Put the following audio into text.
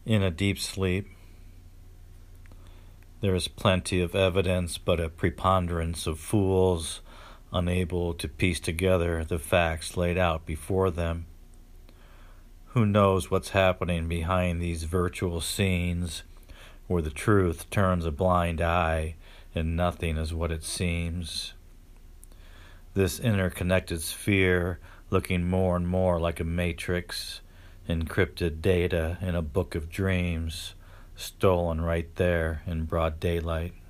In a deep sleep, there is plenty of evidence, but a preponderance of fools unable to piece together the facts laid out before them. Who knows what's happening behind these virtual scenes where the truth turns a blind eye and nothing is what it seems? This interconnected sphere looking more and more like a matrix, encrypted data in a book of dreams, stolen right there in broad daylight.